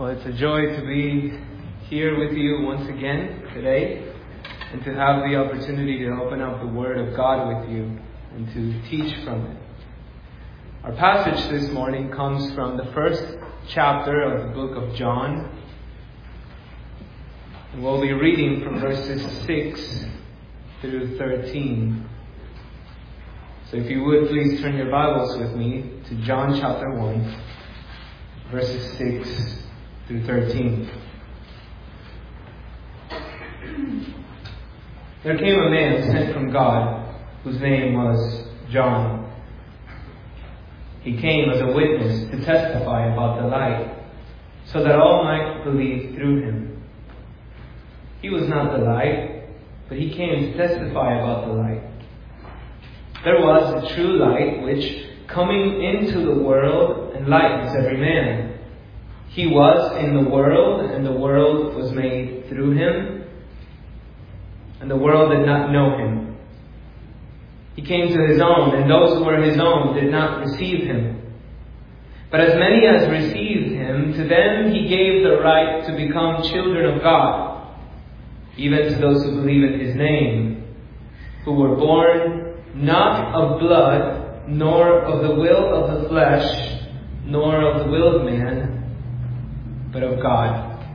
Well, it's a joy to be here with you once again today and to have the opportunity to open up the Word of God with you and to teach from it. Our passage this morning comes from the first chapter of the book of John. And we'll be reading from verses 6 through 13. So if you would, please turn your Bibles with me to John chapter 1, verses 6 through 13. There came a man sent from God, whose name was John. He came as a witness to testify about the light, so that all might believe through him. He was not the light, but he came to testify about the light. There was the true light, which, coming into the world, enlightens every man. He was in the world, and the world was made through him, and the world did not know him. He came to his own, and those who were his own did not receive him. But as many as received him, to them he gave the right to become children of God, even to those who believe in his name, who were born not of blood, nor of the will of the flesh, nor of the will of man, but of God.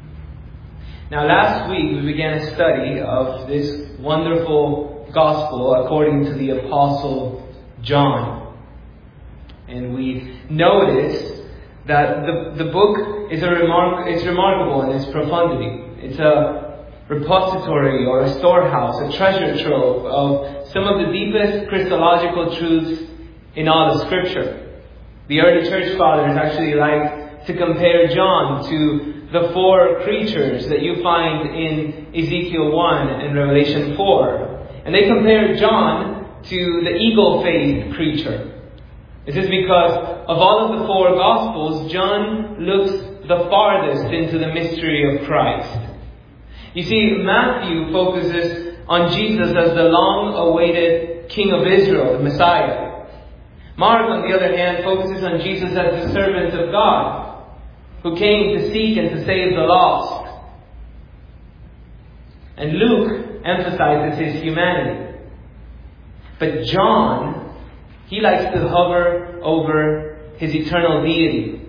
Now last week we began a study of this wonderful gospel according to the Apostle John. And we noticed that the book is remarkable in its profundity. It's a repository or a storehouse, a treasure trove of some of the deepest Christological truths in all of Scripture. The early church fathers actually liked to compare John to the four creatures that you find in Ezekiel 1 and Revelation 4. And they compared John to the eagle-faced creature. This is because of all of the four Gospels, John looks the farthest into the mystery of Christ. You see, Matthew focuses on Jesus as the long-awaited King of Israel, the Messiah. Mark, on the other hand, focuses on Jesus as the servant of God, who came to seek and to save the lost. And Luke emphasizes his humanity. But John, he likes to hover over his eternal deity.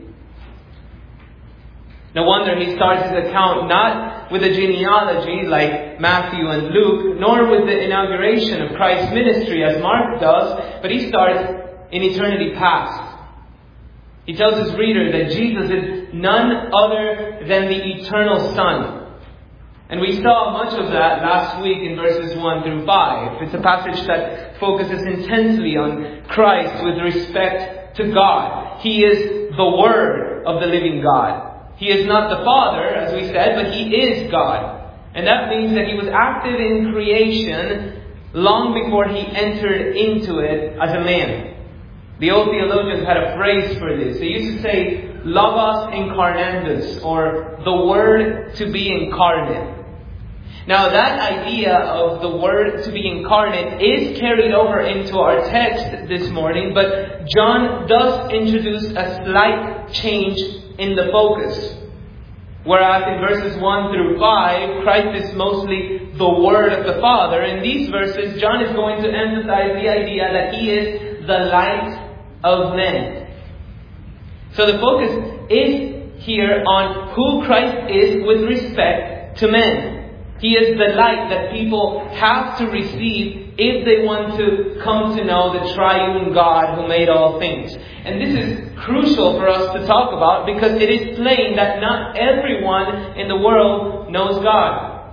No wonder he starts his account not with a genealogy like Matthew and Luke, nor with the inauguration of Christ's ministry as Mark does, but he starts in eternity past. He tells his reader that Jesus is none other than the eternal Son. And we saw much of that last week in verses 1 through 5. It's a passage that focuses intensely on Christ with respect to God. He is the Word of the living God. He is not the Father, as we said, but He is God. And that means that He was active in creation long before He entered into it as a man. The old theologians had a phrase for this. They used to say, Logos incarnandus, or the Word to be incarnate. Now that idea of the Word to be incarnate is carried over into our text this morning, but John does introduce a slight change in the focus. Whereas in verses 1 through 5, Christ is mostly the Word of the Father. In these verses, John is going to emphasize the idea that He is the light of men. So the focus is here on who Christ is with respect to men. He is the light that people have to receive if they want to come to know the triune God who made all things. And this is crucial for us to talk about because it is plain that not everyone in the world knows God.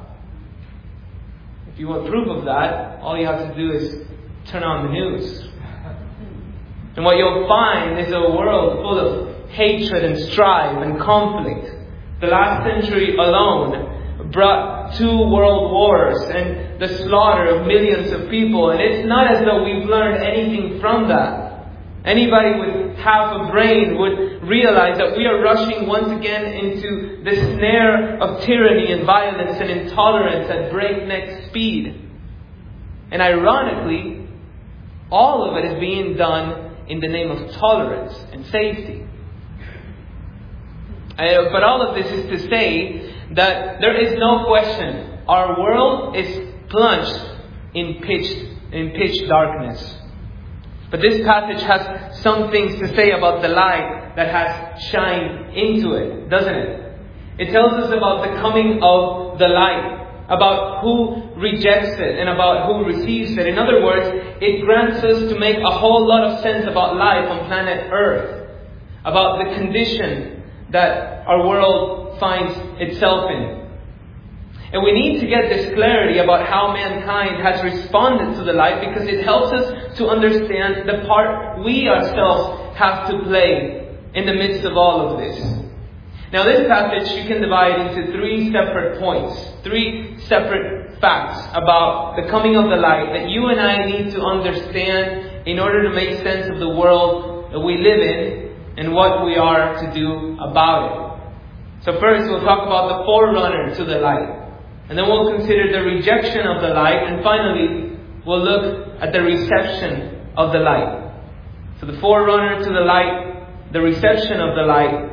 If you want proof of that, all you have to do is turn on the news. And what you'll find is a world full of hatred and strife and conflict. The last century alone brought 2 world wars and the slaughter of millions of people. And it's not as though we've learned anything from that. Anybody with half a brain would realize that we are rushing once again into the snare of tyranny and violence and intolerance at breakneck speed. And ironically, all of it is being done in the name of tolerance and safety. But all of this is to say that there is no question. Our world is plunged in pitch darkness. But this passage has some things to say about the light that has shined into it, doesn't it? It tells us about the coming of the light, about who rejects it and about who receives it. In other words, it grants us to make a whole lot of sense about life on planet Earth, about the condition that our world finds itself in. And we need to get this clarity about how mankind has responded to the light, because it helps us to understand the part we ourselves have to play in the midst of all of this. Now, this passage you can divide into 3 separate points, 3 separate facts about the coming of the light that you and I need to understand in order to make sense of the world that we live in and what we are to do about it. So first, we'll talk about the forerunner to the light. And then we'll consider the rejection of the light. And finally, we'll look at the reception of the light. So the forerunner to the light, the reception of the light,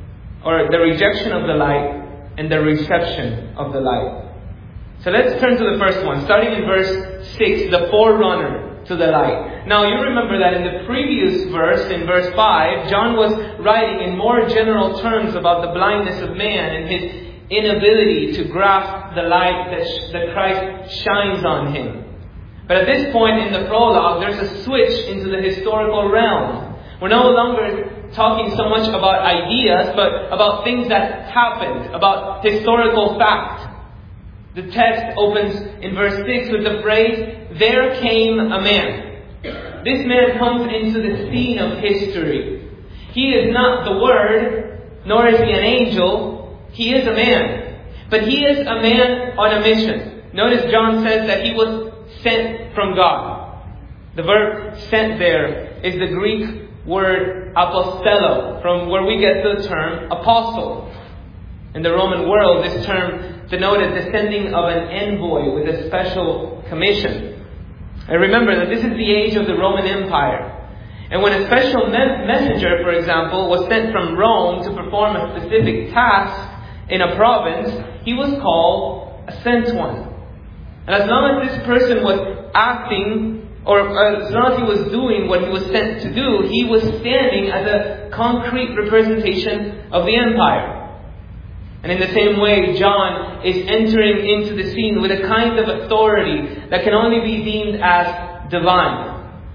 or the rejection of the light, and the reception of the light. So let's turn to the first one, starting in verse 6, the forerunner to the light. Now you remember that in the previous verse, in verse 5, John was writing in more general terms about the blindness of man and his inability to grasp the light that Christ shines on him. But at this point in the prologue, there's a switch into the historical realm. We're no longer talking so much about ideas, but about things that happened, about historical fact. The text opens in verse 6 with the phrase, "There came a man." This man comes into the scene of history. He is not the Word, nor is he an angel. He is a man. But he is a man on a mission. Notice John says that he was sent from God. The verb sent there is the Greek word apostello, from where we get the term apostle. In the Roman world, this term denoted the sending of an envoy with a special commission. And remember that this is the age of the Roman Empire. And when a special messenger, for example, was sent from Rome to perform a specific task in a province, he was called a sent one. And as long as this person was acting, or as long as he was doing what he was sent to do, he was standing as a concrete representation of the empire. And in the same way, John is entering into the scene with a kind of authority that can only be deemed as divine.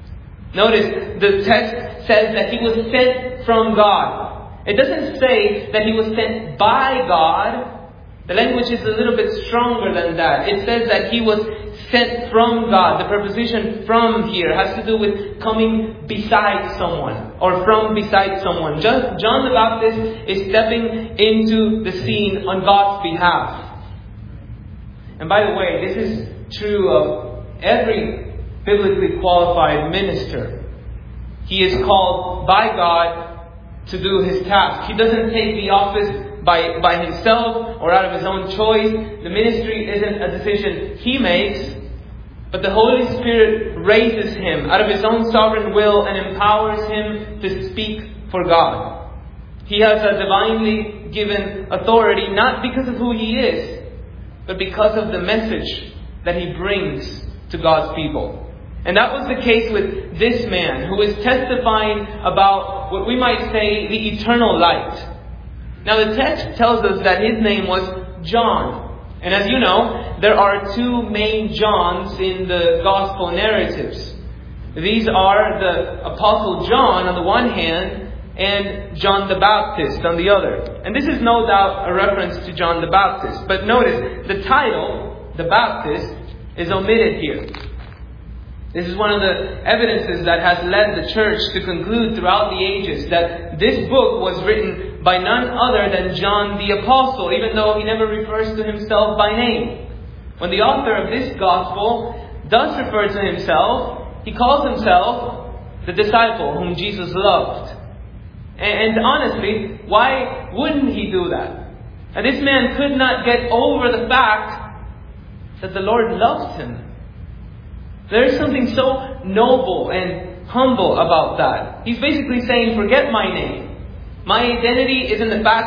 Notice, the text says that he was sent from God. It doesn't say that he was sent by God. The language is a little bit stronger than that. It says that he was sent from God. The preposition "from" here has to do with coming beside someone, or from beside someone. John the Baptist is stepping into the scene on God's behalf. And by the way, this is true of every biblically qualified minister. He is called by God to do his task. He doesn't take the office by himself or out of his own choice. The ministry isn't a decision he makes, but the Holy Spirit raises him out of his own sovereign will and empowers him to speak for God. He has a divinely given authority, not because of who he is, but because of the message that he brings to God's people. And that was the case with this man who is testifying about what we might say the eternal light. Now the text tells us that his name was John. And as you know, there are 2 main Johns in the gospel narratives. These are the Apostle John on the one hand and John the Baptist on the other. And this is no doubt a reference to John the Baptist. But notice, the title, the Baptist, is omitted here. This is one of the evidences that has led the church to conclude throughout the ages that this book was written by none other than John the Apostle, even though he never refers to himself by name. When the author of this gospel does refer to himself, he calls himself the disciple whom Jesus loved. And honestly, why wouldn't he do that? And this man could not get over the fact that the Lord loved him. There is something so noble and humble about that. He's basically saying, forget my name. My identity is in the fact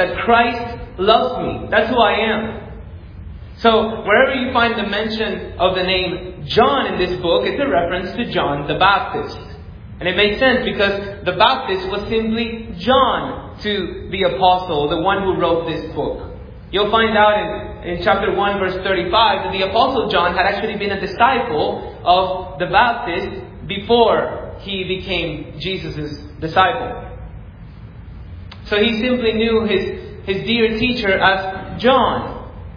that Christ loves me. That's who I am. So wherever you find the mention of the name John in this book, it's a reference to John the Baptist. And it makes sense because the Baptist was simply John to the apostle, the one who wrote this book. You'll find out in chapter 1 verse 35 that the apostle John had actually been a disciple of the Baptist before he became Jesus' disciple. So he simply knew his dear teacher as John.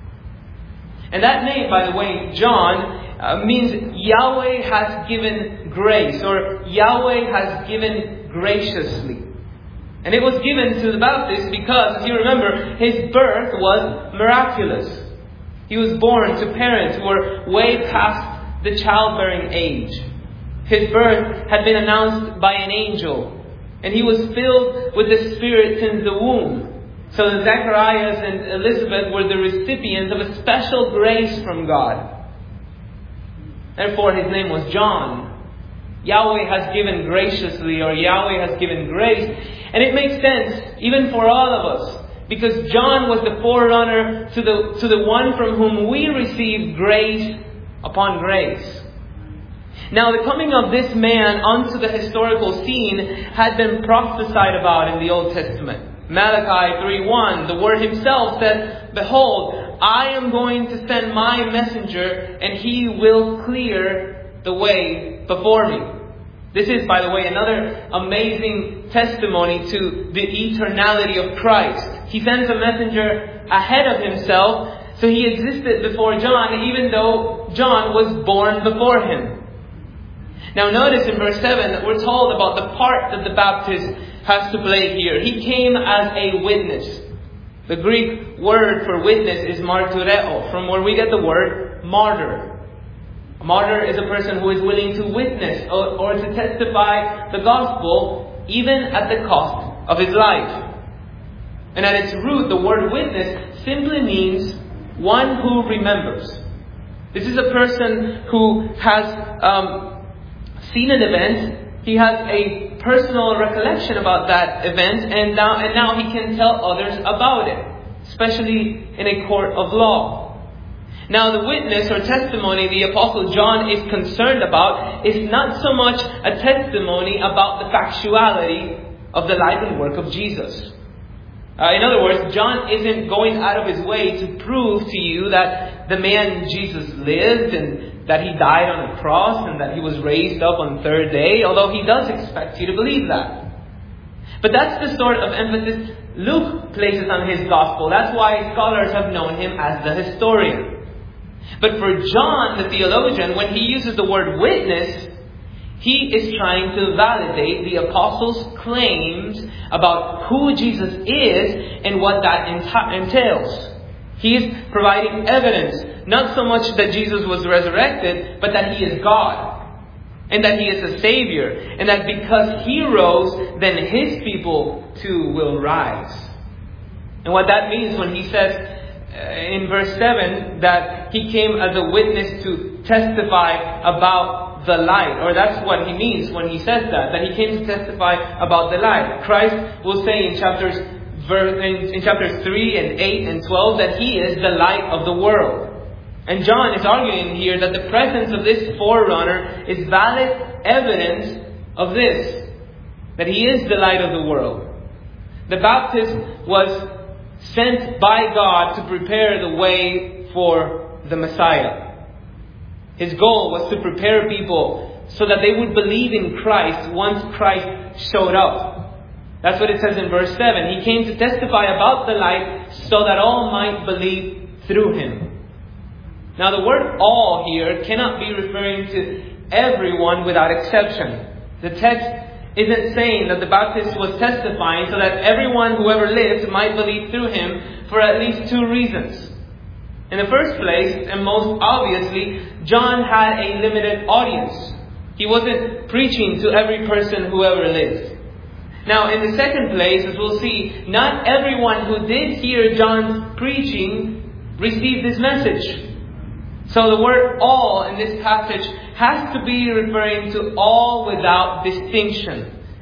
And that name, by the way, John, means Yahweh has given grace, or Yahweh has given graciously. And it was given to the Baptist because, if you remember, his birth was miraculous. He was born to parents who were way past the childbearing age. His birth had been announced by an angel, and he was filled with the Spirit since the womb. So Zacharias and Elizabeth were the recipients of a special grace from God. Therefore, his name was John. Yahweh has given graciously, or Yahweh has given grace. And it makes sense, even for all of us, because John was the forerunner to the one from whom we receive grace upon grace. Now, the coming of this man onto the historical scene had been prophesied about in the Old Testament. Malachi 3:1, the Word Himself said, "Behold, I am going to send my messenger, and he will clear the way before me." This is, by the way, another amazing testimony to the eternality of Christ. He sends a messenger ahead of Himself, so He existed before John, even though John was born before Him. Now notice in verse 7 that we're told about the part that the Baptist has to play here. He came as a witness. The Greek word for witness is martyreo, from where we get the word martyr. A martyr is a person who is willing to witness or to testify the gospel even at the cost of his life. And at its root, the word witness simply means one who remembers. This is a person who has seen an event. He has a personal recollection about that event, and now he can tell others about it, especially in a court of law. Now, the witness or testimony the Apostle John is concerned about is not so much a testimony about the factuality of the life and work of Jesus. In other words, John isn't going out of his way to prove to you that the man Jesus lived and that He died on a cross and that He was raised up on the third day, although He does expect you to believe that. But that's the sort of emphasis Luke places on his gospel. That's why scholars have known him as the historian. But for John, the theologian, when he uses the word witness, he is trying to validate the apostles' claims about who Jesus is and what that entails. He is providing evidence, not so much that Jesus was resurrected, but that He is God. And that He is a Savior. And that because He rose, then His people too will rise. And what that means when He says in verse 7 that He came as a witness to testify about the light. Or that's what He means when He says that He came to testify about the light. Christ will say in chapters 3 and 8 and 12 that He is the light of the world. And John is arguing here that the presence of this forerunner is valid evidence of this, that He is the light of the world. The Baptist was sent by God to prepare the way for the Messiah. His goal was to prepare people so that they would believe in Christ once Christ showed up. That's what it says in verse 7. He came to testify about the light so that all might believe through Him. Now the word all here cannot be referring to everyone without exception. The text isn't saying that the Baptist was testifying so that everyone who ever lived might believe through him for at least two reasons. In the first place, and most obviously, John had a limited audience. He wasn't preaching to every person who ever lived. Now, in the second place, as we'll see, not everyone who did hear John's preaching received his message. So the word all in this passage has to be referring to all without distinction.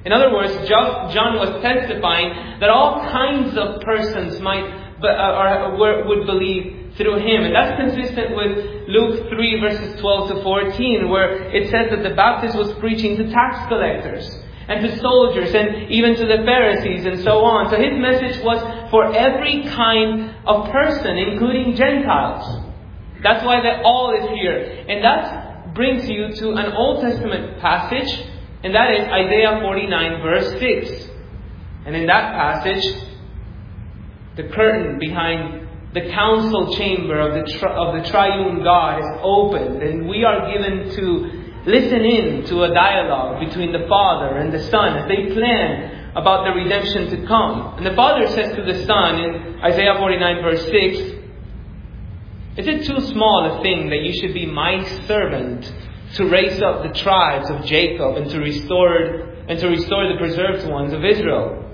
In other words, John was testifying that all kinds of persons would believe through him. And that's consistent with Luke 3 verses 12 to 14, where it says that the Baptist was preaching to tax collectors and to soldiers and even to the Pharisees and so on. So his message was for every kind of person, including Gentiles. That's why that all is here. And that brings you to an Old Testament passage, and that is Isaiah 49 verse 6. And in that passage, the curtain behind the council chamber of the triune God is opened, and we are given to listen in to a dialogue between the Father and the Son as they plan about the redemption to come. And the Father says to the Son in Isaiah 49 verse 6, "Is it too small a thing that you should be my servant to raise up the tribes of Jacob and to restore the preserved ones of Israel?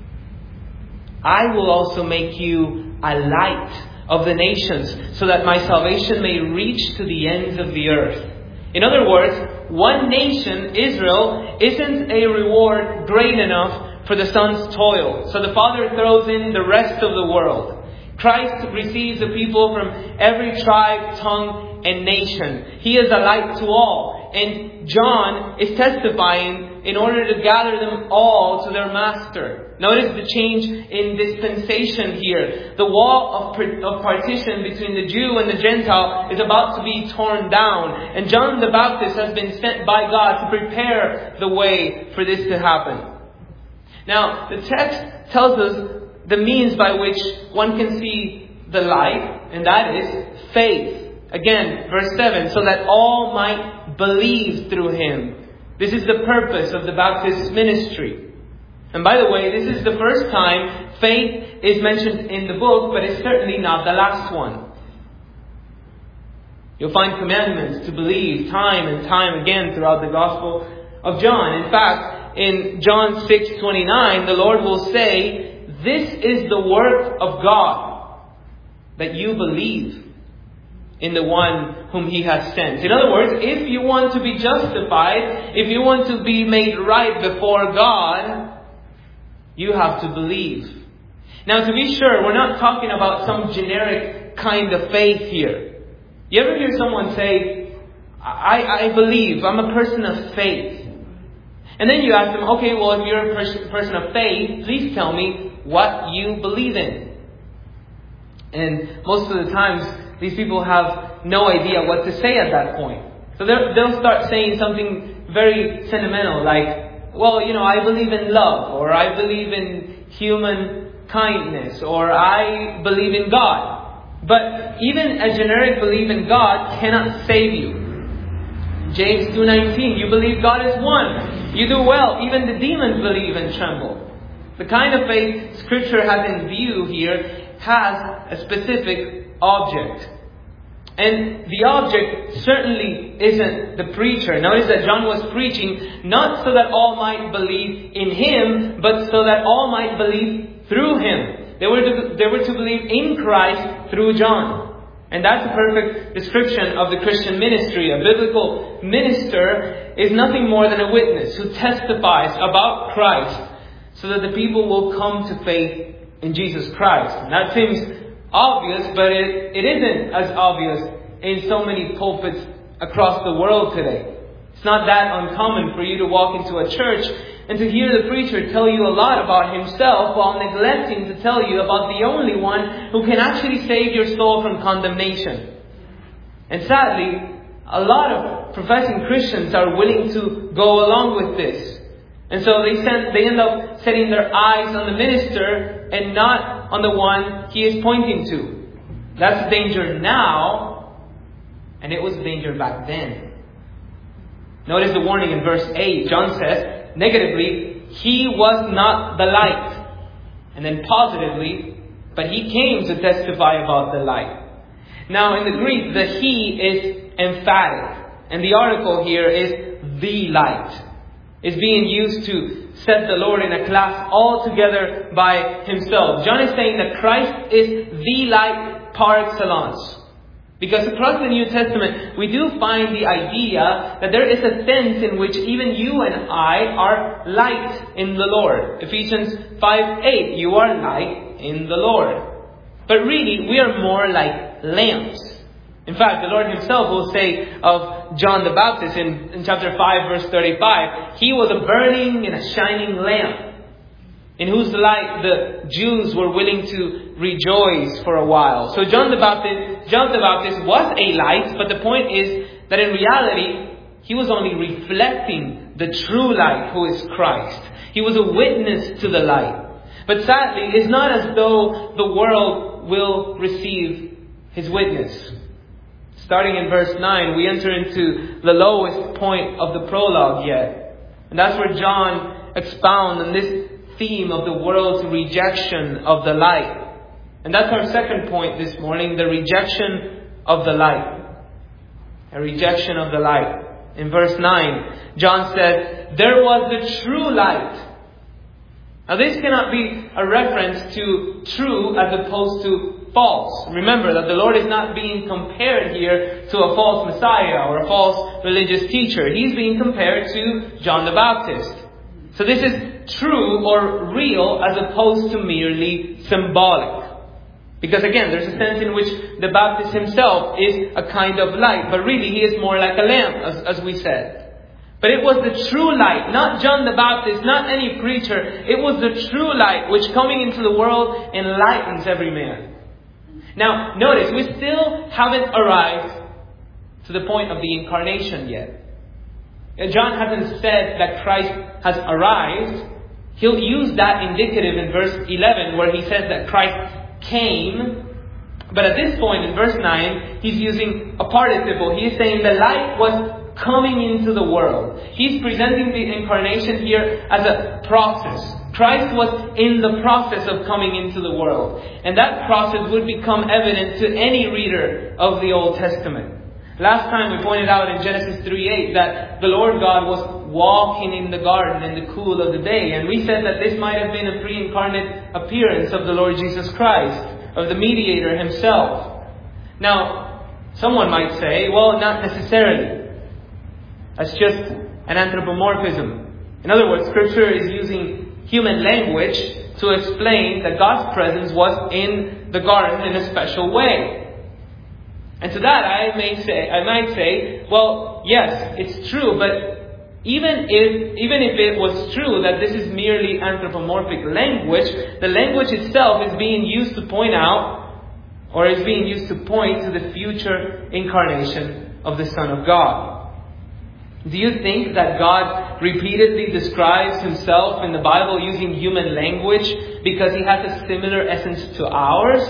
I will also make you a light of the nations, so that my salvation may reach to the ends of the earth." In other words, one nation, Israel, isn't a reward great enough for the Son's toil. So the Father throws in the rest of the world. Christ receives the people from every tribe, tongue, and nation. He is a light to all. And John is testifying in order to gather them all to their master. Notice the change in dispensation here. The wall of partition between the Jew and the Gentile is about to be torn down. And John the Baptist has been sent by God to prepare the way for this to happen. Now, the text tells us the means by which one can see the light, and that is faith. Again, verse 7, "so that all might believe through him." This is the purpose of the Baptist ministry. And by the way, this is the first time faith is mentioned in the book, but it's certainly not the last one. You'll find commandments to believe time and time again throughout the Gospel of John. In fact, in John 6:29, the Lord will say, "This is the work of God, that you believe in the one whom He has sent." In other words, if you want to be justified, if you want to be made right before God, you have to believe. Now, to be sure, we're not talking about some generic kind of faith here. You ever hear someone say, I believe, I'm a person of faith. And then you ask them, okay, well, if you're a person of faith, please tell me what you believe in. And most of the times, these people have no idea what to say at that point. So they'll start saying something very sentimental, like, well, I believe in love, or I believe in human kindness, or I believe in God. But even a generic belief in God cannot save you. James 2:19, you believe God is one. You do well. Even the demons believe and tremble. The kind of faith Scripture has in view here has a specific object. And the object certainly isn't the preacher. Notice that John was preaching not so that all might believe in him, but so that all might believe through him. They were to believe in Christ through John. And that's a perfect description of the Christian ministry. A biblical minister is nothing more than a witness who testifies about Christ so that the people will come to faith in Jesus Christ. And that seems obvious, but it isn't as obvious in so many pulpits across the world today. It's not that uncommon for you to walk into a church and to hear the preacher tell you a lot about himself while neglecting to tell you about the only one who can actually save your soul from condemnation. And sadly, a lot of professing Christians are willing to go along with this. And so they end up setting their eyes on the minister and not on the one he is pointing to. That's the danger now, and it was the danger back then. Notice the warning in verse 8. John says, negatively, he was not the light. And then positively, but he came to testify about the light. Now in the Greek, the he is emphatic. And the article here is the light. It's being used to set the Lord in a class altogether by himself. John is saying that Christ is the light par excellence. Because across the New Testament, we do find the idea that there is a sense in which even you and I are light in the Lord. Ephesians 5:8, you are light in the Lord. But really, we are more like lamps. In fact, the Lord Himself will say of John the Baptist in chapter 5, verse 35, he was a burning and a shining lamp, in whose light the Jews were willing to rejoice for a while. So John the Baptist was a light, but the point is that in reality, he was only reflecting the true light, who is Christ. He was a witness to the light. But sadly, it's not as though the world will receive his witness. Starting in verse 9, we enter into the lowest point of the prologue yet. And that's where John expounds on this theme of the world's rejection of the light. And that's our second point this morning, the rejection of the light. A rejection of the light. In verse 9, John said, there was the true light. Now this cannot be a reference to true as opposed to false. Remember that the Lord is not being compared here to a false Messiah or a false religious teacher. He's being compared to John the Baptist. So this is true or real as opposed to merely symbolic. Because again, there's a sense in which the Baptist himself is a kind of light, but really he is more like a lamp, as we said. But it was the true light, not John the Baptist, not any preacher. It was the true light which coming into the world enlightens every man. Now, notice, we still haven't arrived to the point of the incarnation yet. John hasn't said that Christ has arrived. He'll use that indicative in verse 11 where he says that Christ came. But at this point in verse 9, he's using a participle. He's saying the light was coming into the world. He's presenting the incarnation here as a process. Christ was in the process of coming into the world. And that process would become evident to any reader of the Old Testament. Last time we pointed out in Genesis 3:8 that the Lord God was walking in the garden in the cool of the day. And we said that this might have been a pre-incarnate appearance of the Lord Jesus Christ, of the mediator himself. Now, someone might say, well, not necessarily. That's just an anthropomorphism. In other words, Scripture is using human language to explain that God's presence was in the garden in a special way. And to that I might say, well, yes, it's true, but even if it was true that this is merely anthropomorphic language, the language itself is being used to point out, or is being used to point to the future incarnation of the Son of God. Do you think that God repeatedly describes Himself in the Bible using human language because He has a similar essence to ours?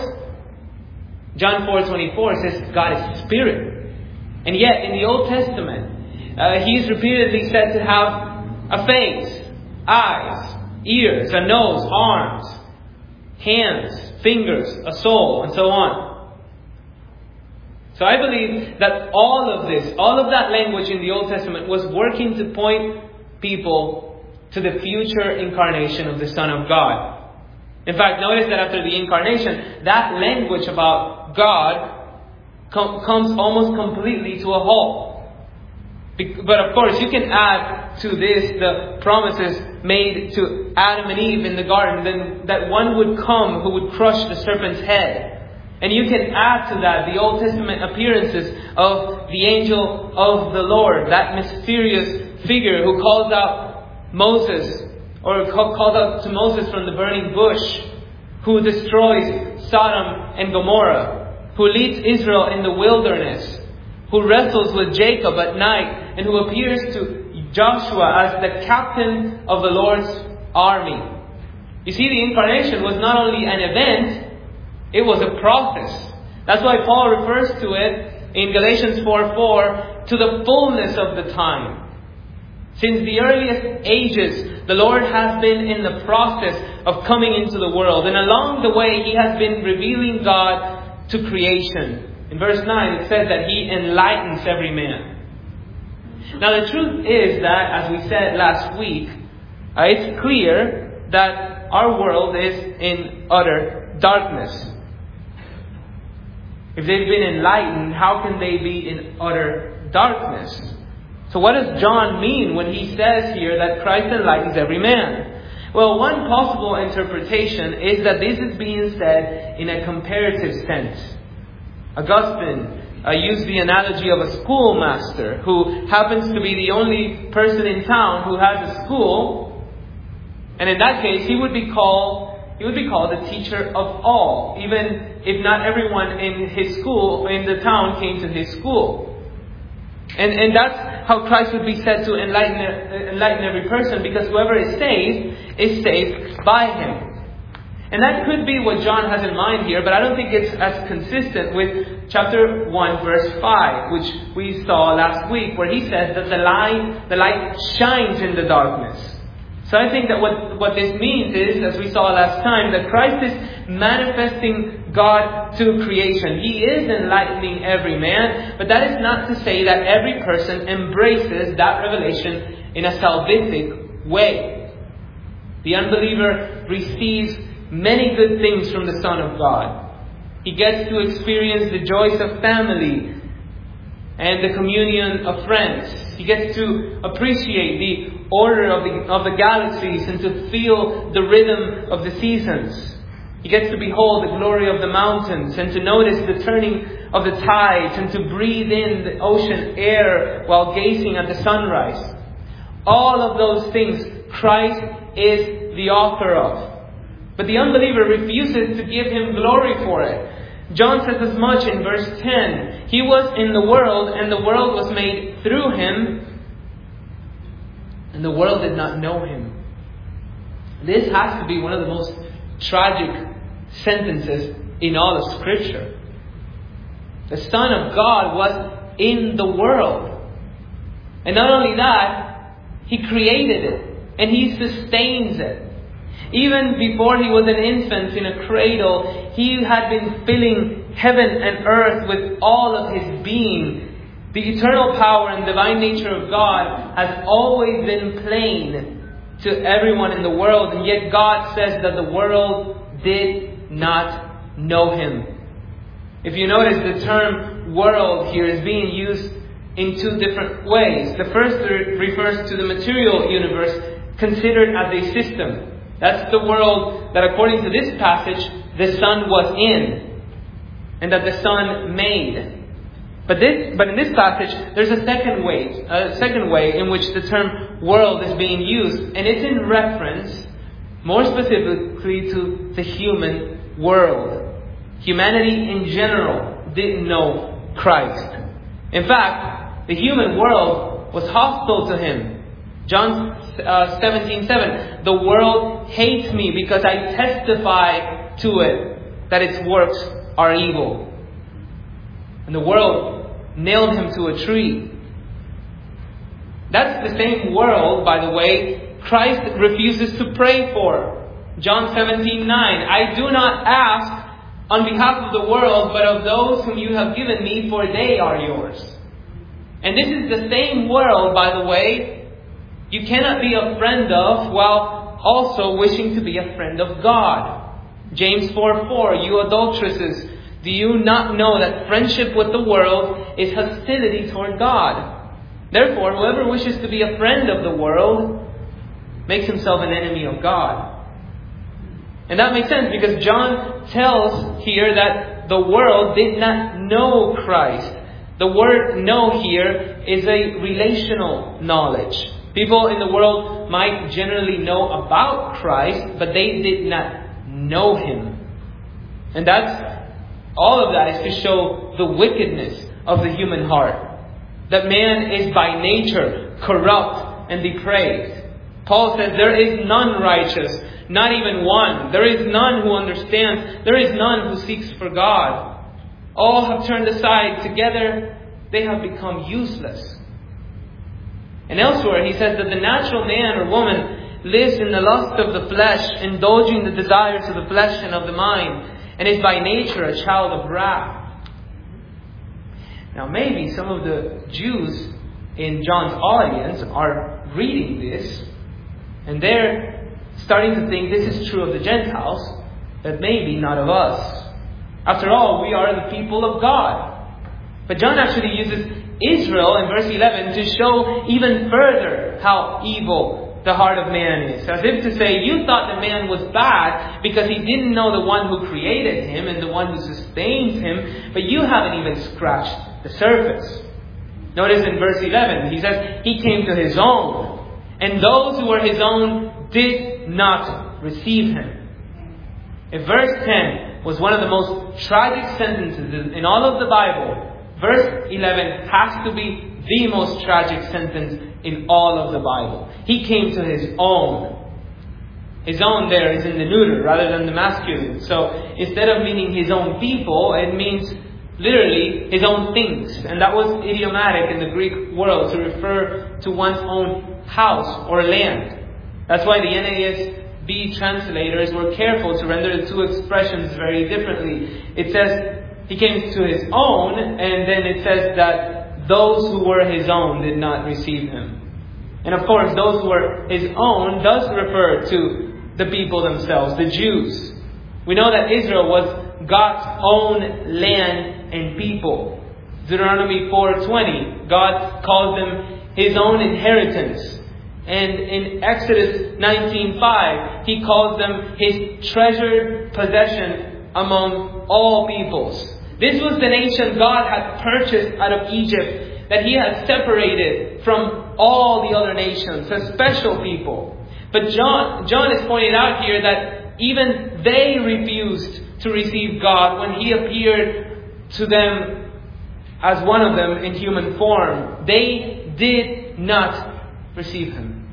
John 4:24 says God is Spirit. And yet in the Old Testament, He is repeatedly said to have a face, eyes, ears, a nose, arms, hands, fingers, a soul, and so on. So I believe that all of that language in the Old Testament was working to point people to the future incarnation of the Son of God. In fact, notice that after the incarnation, that language about God comes almost completely to a halt. But of course, you can add to this the promises made to Adam and Eve in the garden, then that one would come who would crush the serpent's head. And you can add to that the Old Testament appearances of the angel of the Lord, that mysterious figure who calls out Moses, or calls out to Moses from the burning bush, who destroys Sodom and Gomorrah, who leads Israel in the wilderness, who wrestles with Jacob at night, and who appears to Joshua as the captain of the Lord's army. You see, the incarnation was not only an event, it was a process. That's why Paul refers to it in Galatians 4:4 to the fullness of the time. Since the earliest ages, the Lord has been in the process of coming into the world. And along the way, He has been revealing God to creation. In verse 9, it says that He enlightens every man. Now the truth is that, as we said last week, it's clear that our world is in utter darkness. If they've been enlightened, how can they be in utter darkness? So what does John mean when he says here that Christ enlightens every man? Well, one possible interpretation is that this is being said in a comparative sense. Augustine used the analogy of a schoolmaster who happens to be the only person in town who has a school. And in that case, he would be called the teacher of all, even if not everyone in his school, in the town, came to his school. And that's how Christ would be said to enlighten every person, because whoever is saved by Him. And that could be what John has in mind here, but I don't think it's as consistent with chapter 1, verse 5, which we saw last week, where he says that the light shines in the darkness. So I think that what this means is, as we saw last time, that Christ is manifesting God to creation. He is enlightening every man, but that is not to say that every person embraces that revelation in a salvific way. The unbeliever receives many good things from the Son of God. He gets to experience the joys of family and the communion of friends. He gets to appreciate the order of the galaxies and to feel the rhythm of the seasons. He gets to behold the glory of the mountains and to notice the turning of the tides and to breathe in the ocean air while gazing at the sunrise. All of those things Christ is the author of. But the unbeliever refuses to give Him glory for it. John says as much in verse 10. He was in the world, and the world was made through Him, and the world did not know Him. This has to be one of the most tragic sentences in all of Scripture. The Son of God was in the world. And not only that, He created it, and He sustains it. Even before He was an infant in a cradle, He had been filling heaven and earth with all of His being. The eternal power and divine nature of God has always been plain to everyone in the world. And yet God says that the world did not know Him. If you notice, the term world here is being used in two different ways. The first refers to the material universe considered as a system. That's the world that, according to this passage, the Son was in, and that the Son made. But in this passage, there's a second way in which the term world is being used, and it's in reference, more specifically, to the human world. Humanity in general didn't know Christ. In fact, the human world was hostile to Him. John 17:7. The world hates me because I testify to it that its works are evil. And the world nailed Him to a tree. That's the same world, by the way, Christ refuses to pray for. John 17:9. I do not ask on behalf of the world, but of those whom you have given me, for they are yours. And this is the same world, by the way, you cannot be a friend of while also wishing to be a friend of God. James 4:4, you adulteresses, do you not know that friendship with the world is hostility toward God? Therefore, whoever wishes to be a friend of the world makes himself an enemy of God. And that makes sense because John tells here that the world did not know Christ. The word know here is a relational knowledge. People in the world might generally know about Christ, but they did not know Him. And all of that is to show the wickedness of the human heart. That man is by nature corrupt and depraved. Paul says there is none righteous, not even one. There is none who understands. There is none who seeks for God. All have turned aside. Together they have become useless. And elsewhere he says that the natural man or woman lives in the lust of the flesh, indulging the desires of the flesh and of the mind, and is by nature a child of wrath. Now maybe some of the Jews in John's audience are reading this, and they're starting to think this is true of the Gentiles, but maybe not of us. After all, we are the people of God. But John actually uses Israel in verse 11 to show even further how evil the heart of man is. As if to say, you thought the man was bad because he didn't know the one who created him and the one who sustains him, but you haven't even scratched the surface. Notice in verse 11, he says, he came to his own, and those who were his own did not receive him. If verse 10 was one of the most tragic sentences in all of the Bible, verse 11 has to be the most tragic sentence in all of the Bible. He came to his own. His own there is in the neuter rather than the masculine. So instead of meaning his own people, it means literally his own things. And that was idiomatic in the Greek world to refer to one's own house or land. That's why the NASB translators were careful to render the two expressions very differently. It says he came to his own, and then it says that those who were his own did not receive him. And of course, those who were his own does refer to the people themselves, the Jews. We know that Israel was God's own land and people. Deuteronomy 4:20, God calls them his own inheritance. And in Exodus 19:5, he calls them his treasured possession among all peoples. This was the nation God had purchased out of Egypt, that he had separated from all the other nations, a special people. But John is pointing out here that even they refused to receive God when he appeared to them as one of them in human form. They did not receive him.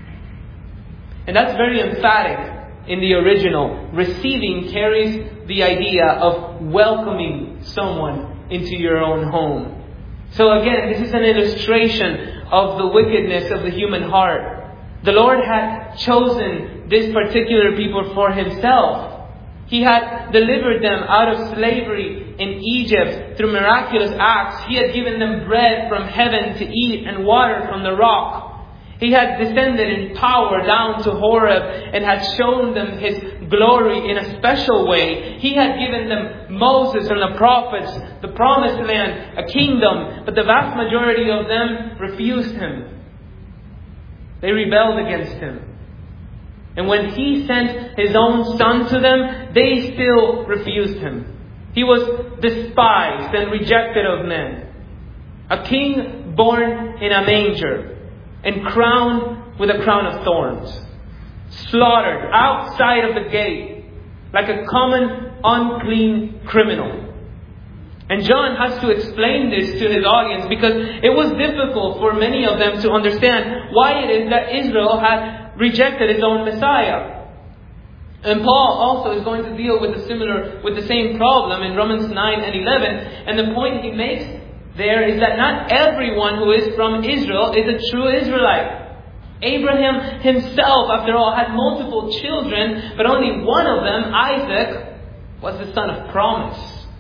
And that's very emphatic in the original. Receiving carries the idea of welcoming someone into your own home. So again, this is an illustration of the wickedness of the human heart. The Lord had chosen this particular people for himself. He had delivered them out of slavery in Egypt through miraculous acts. He had given them bread from heaven to eat and water from the rock. He had descended in power down to Horeb and had shown them his glory in a special way. He had given them Moses and the prophets, the promised land, a kingdom, but the vast majority of them refused him. They rebelled against him. And when he sent his own son to them, they still refused him. He was despised and rejected of men. A king born in a manger and crowned with a crown of thorns. Slaughtered outside of the gate like a common unclean criminal. And John has to explain this to his audience because it was difficult for many of them to understand why it is that Israel had rejected its own Messiah. And Paul also is going to deal with the same problem in Romans 9 and 11. And the point he makes there is that not everyone who is from Israel is a true Israelite. Abraham himself, after all, had multiple children, but only one of them, Isaac, was the son of promise.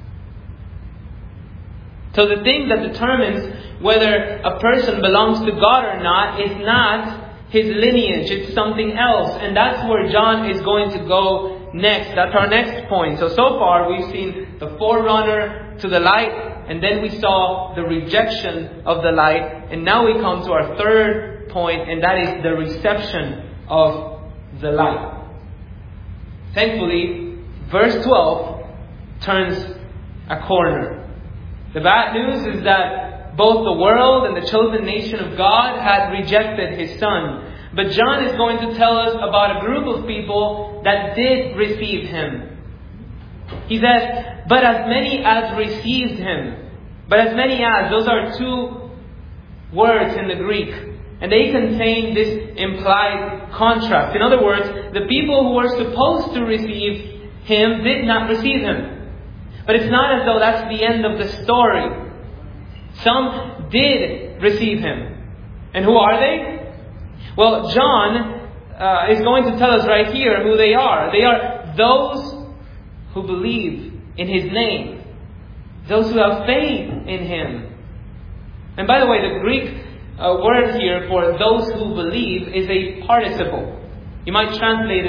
So the thing that determines whether a person belongs to God or not is not his lineage, it's something else. And that's where John is going to go next. That's our next point. So far we've seen the forerunner to the light, and then we saw the rejection of the light. And now we come to our third point, and that is the reception of the light. Thankfully, verse 12 turns a corner. The bad news is that both the world and the chosen nation of God had rejected his Son. But John is going to tell us about a group of people that did receive him. He says, but as many as received him. But as many as, those are two words in the Greek. And they contain this implied contrast. In other words, the people who were supposed to receive him did not receive him. But it's not as though that's the end of the story. Some did receive him. And who are they? Well, John is going to tell us right here who they are. They are those who believe in his name. Those who have faith in him. And by the way, the Greek word here for those who believe is a participle. You might translate it as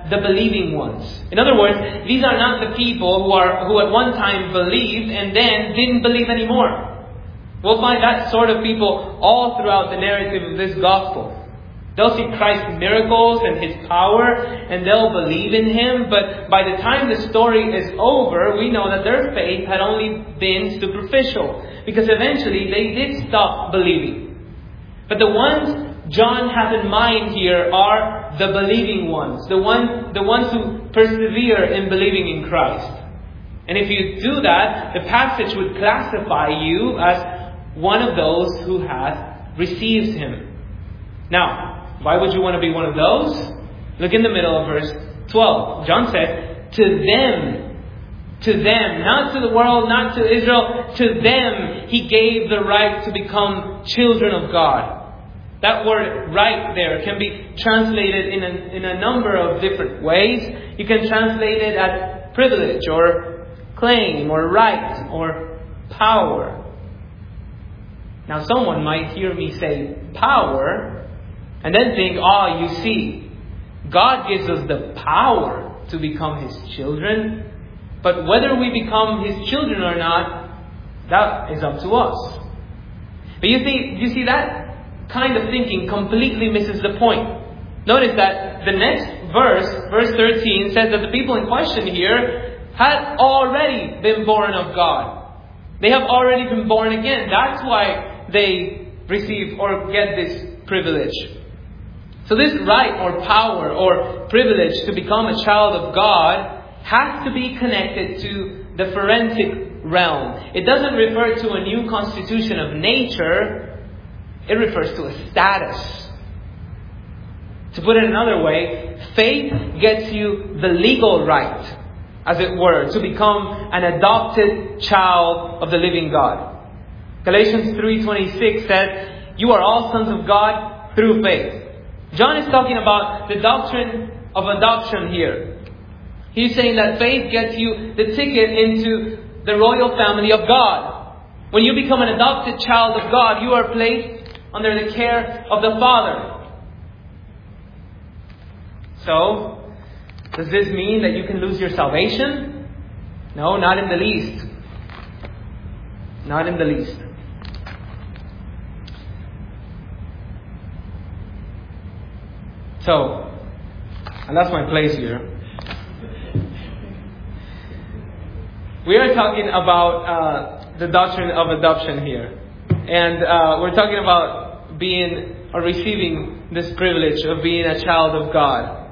as the believing ones. In other words, these are not the people who at one time believed and then didn't believe anymore. We'll find that sort of people all throughout the narrative of this gospel. They'll see Christ's miracles and His power, and they'll believe in Him. But by the time the story is over, we know that their faith had only been superficial, because eventually they did stop believing. But the ones John has in mind here are the believing ones, the ones who persevere in believing in Christ. And if you do that, the passage would classify you as one of those who has received Him. Now, why would you want to be one of those? Look in the middle of verse 12. John said, to them, not to the world, not to Israel, to them He gave the right to become children of God. That word right there can be translated in a number of different ways. You can translate it as privilege or claim or right or power. Now someone might hear me say power and then think, you see, God gives us the power to become His children. But whether we become His children or not, that is up to us. But you see that kind of thinking completely misses the point. Notice that the next verse 13, says that the people in question here had already been born of God. They have already been born again. That's why they receive or get this privilege. So this right or power or privilege to become a child of God has to be connected to the forensic realm. It doesn't refer to a new constitution of nature. It refers to a status. To put it another way, faith gets you the legal right, as it were, to become an adopted child of the living God. Galatians 3:26 says, you are all sons of God through faith. John is talking about the doctrine of adoption here. He's saying that faith gets you the ticket into the royal family of God. When you become an adopted child of God, you are placed under the care of the Father. So, does this mean that you can lose your salvation? No, not in the least. Not in the least. So, I lost my place here. We are talking about the doctrine of adoption here. And we're talking about being or receiving this privilege of being a child of God.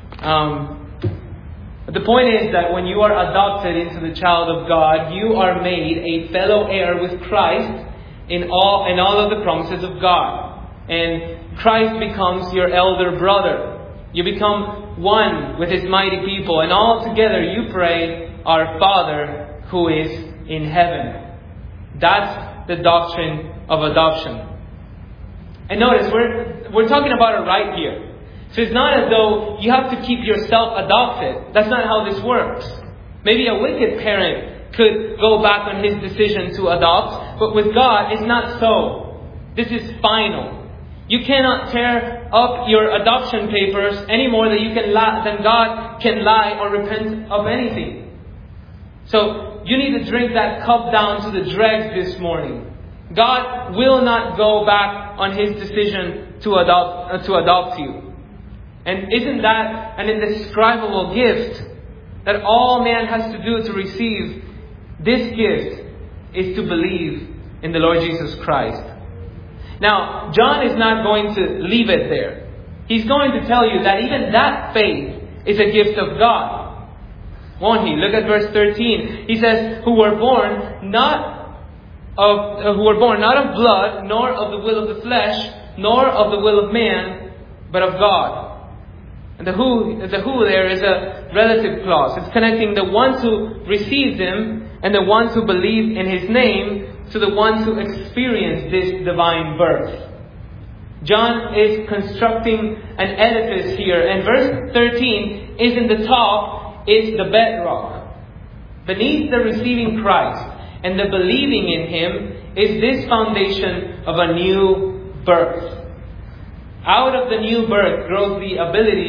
The point is that when you are adopted into the child of God, you are made a fellow heir with Christ in all of the promises of God. And Christ becomes your elder brother. You become one with His mighty people. And all together you pray, Our Father who is in heaven. That's the doctrine of adoption. And notice, we're talking about a right here. So it's not as though you have to keep yourself adopted. That's not how this works. Maybe a wicked parent could go back on his decision to adopt. But with God, it's not so. This is final. You cannot tear up your adoption papers any more than God can lie or repent of anything. So you need to drink that cup down to the dregs this morning. God will not go back on His decision to adopt you. And isn't that an indescribable gift? That all man has to do to receive this gift is to believe in the Lord Jesus Christ. Now, John is not going to leave it there. He's going to tell you that even that faith is a gift of God. Won't he? Look at verse 13. He says, who were born not of blood, nor of the will of the flesh, nor of the will of man, but of God. And the who there is a relative clause. It's connecting the ones who received Him and the ones who believe in His name to the ones who experience this divine birth. John is constructing an edifice here, and verse 13 isn't the top, it's the bedrock. Beneath the receiving Christ and the believing in Him is this foundation of a new birth. Out of the new birth grows the ability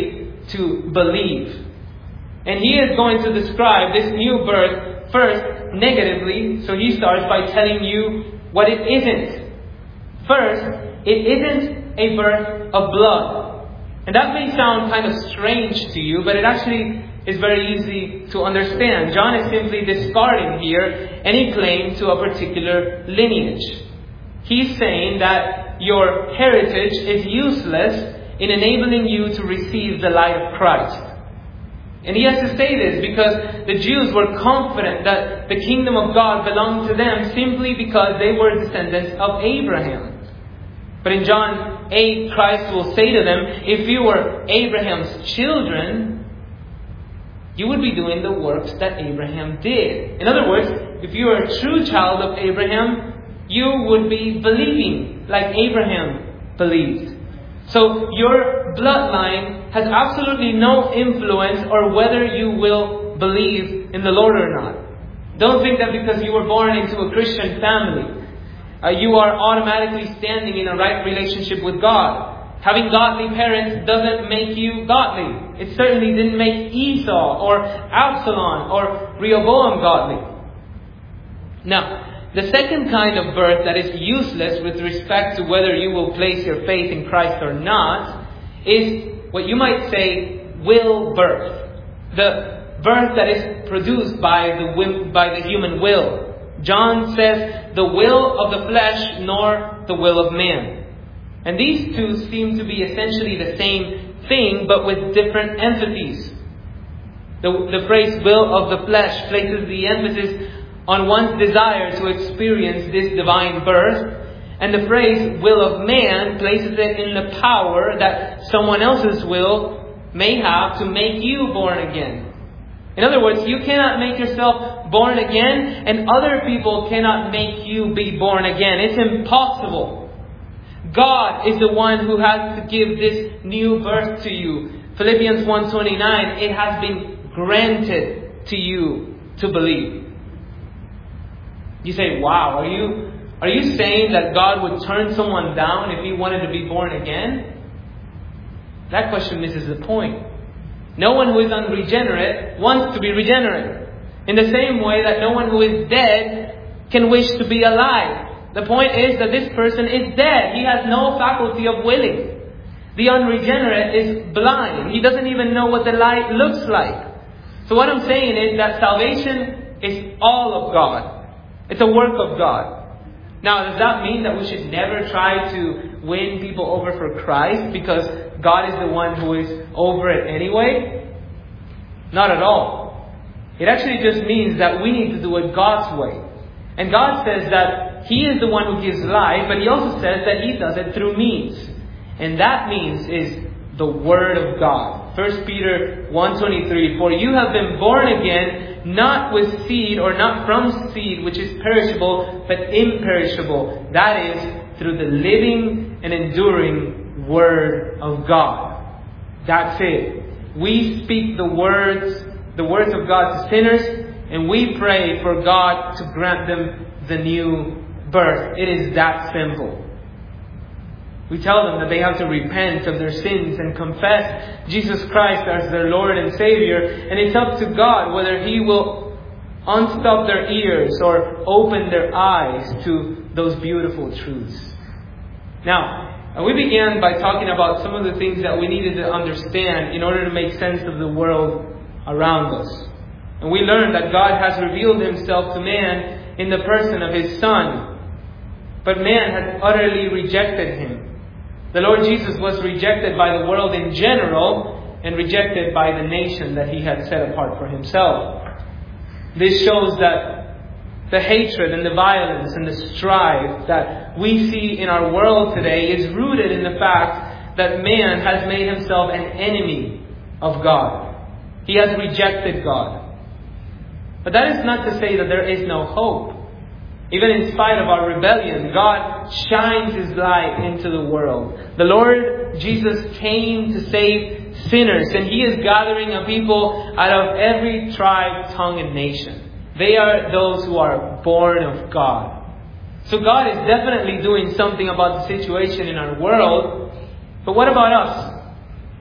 to believe. And he is going to describe this new birth first negatively. So he starts by telling you what it isn't. First, it isn't a birth of blood. And that may sound kind of strange to you, but it actually is very easy to understand. John is simply discarding here any claim to a particular lineage. He's saying that your heritage is useless in enabling you to receive the light of Christ. And he has to say this because the Jews were confident that the kingdom of God belonged to them simply because they were descendants of Abraham. But in John 8, Christ will say to them, if you were Abraham's children, you would be doing the works that Abraham did. In other words, if you are a true child of Abraham, you would be believing like Abraham believed. So your bloodline has absolutely no influence on whether you will believe in the Lord or not. Don't think that because you were born into a Christian family, you are automatically standing in a right relationship with God. Having godly parents doesn't make you godly. It certainly didn't make Esau or Absalom or Rehoboam godly. Now, the second kind of birth that is useless with respect to whether you will place your faith in Christ or not is what you might say will birth. The birth that is produced by the human will. John says the will of the flesh nor the will of man. And these two seem to be essentially the same thing but with different emphases. The phrase will of the flesh places the emphasis on one's desire to experience this divine birth. And the phrase will of man places it in the power that someone else's will may have to make you born again. In other words, you cannot make yourself born again, and other people cannot make you be born again. It's impossible. God is the one who has to give this new birth to you. Philippians 1:29, it has been granted to you to believe. You say, wow, are you saying that God would turn someone down if he wanted to be born again? That question misses the point. No one who is unregenerate wants to be regenerate. In the same way that no one who is dead can wish to be alive. The point is that this person is dead. He has no faculty of willing. The unregenerate is blind. He doesn't even know what the light looks like. So what I'm saying is that salvation is all of God. It's a work of God. Now, does that mean that we should never try to win people over for Christ because God is the one who is over it anyway? Not at all. It actually just means that we need to do it God's way. And God says that He is the one who gives life, but He also says that He does it through means. And that means is the Word of God. 1 Peter 1:23, for you have been born again, not with seed or not from seed which is perishable, but imperishable. That is through the living and enduring Word of God. That's it. We speak the words of God to sinners, and we pray for God to grant them the new birth. It is that simple. We tell them that they have to repent of their sins and confess Jesus Christ as their Lord and Savior. And it's up to God whether He will unstop their ears or open their eyes to those beautiful truths. Now, we began by talking about some of the things that we needed to understand in order to make sense of the world around us. And we learned that God has revealed Himself to man in the person of His Son. But man has utterly rejected Him. The Lord Jesus was rejected by the world in general and rejected by the nation that He had set apart for Himself. This shows that the hatred and the violence and the strife that we see in our world today is rooted in the fact that man has made himself an enemy of God. He has rejected God. But that is not to say that there is no hope. Even in spite of our rebellion, God shines His light into the world. The Lord Jesus came to save sinners, and He is gathering a people out of every tribe, tongue, and nation. They are those who are born of God. So God is definitely doing something about the situation in our world. But what about us?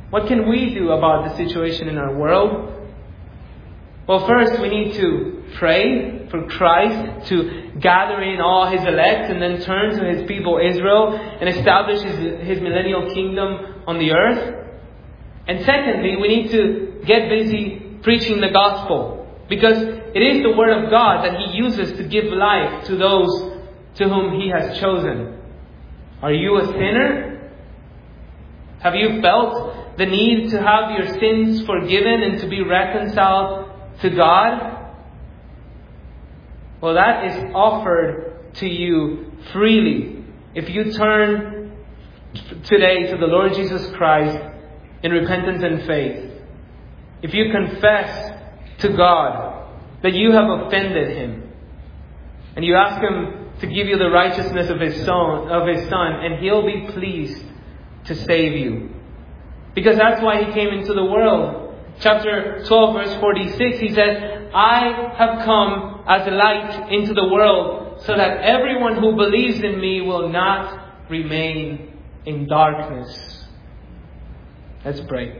What can we do about the situation in our world? Well, first we need to pray for Christ to gather in all His elect and then turn to His people Israel and establish His millennial kingdom on the earth. And secondly, we need to get busy preaching the gospel, because it is the Word of God that He uses to give life to those to whom He has chosen. Are you a sinner? Have you felt the need to have your sins forgiven and to be reconciled to God? Well, that is offered to you freely if you turn today to the Lord Jesus Christ in repentance and faith. If you confess to God that you have offended Him, and you ask Him to give you the righteousness of His Son, and He'll be pleased to save you. Because that's why He came into the world. Chapter 12, verse 46, He says, I have come as a light into the world, so that everyone who believes in me will not remain in darkness. Let's pray.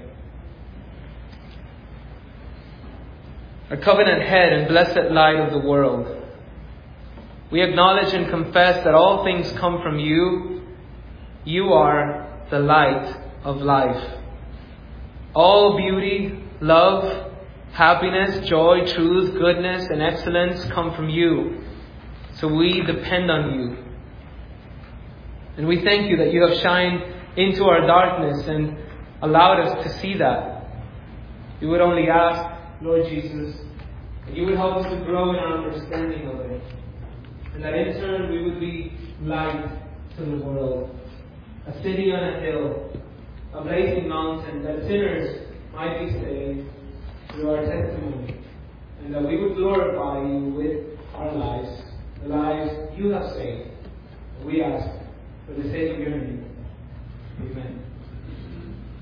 Our covenant head and blessed light of the world, we acknowledge and confess that all things come from You. You are the light of life. All beauty, love, happiness, joy, truth, goodness, and excellence come from You. So we depend on You. And we thank You that You have shined into our darkness and allowed us to see that. We would only ask, Lord Jesus, that You would help us to grow in our understanding of it. And that in turn we would be light to the world. A city on a hill, a blazing mountain, that sinners might be saved through our testimony. And that we would glorify You with our lives, the lives You have saved. We ask for the sake of Your name.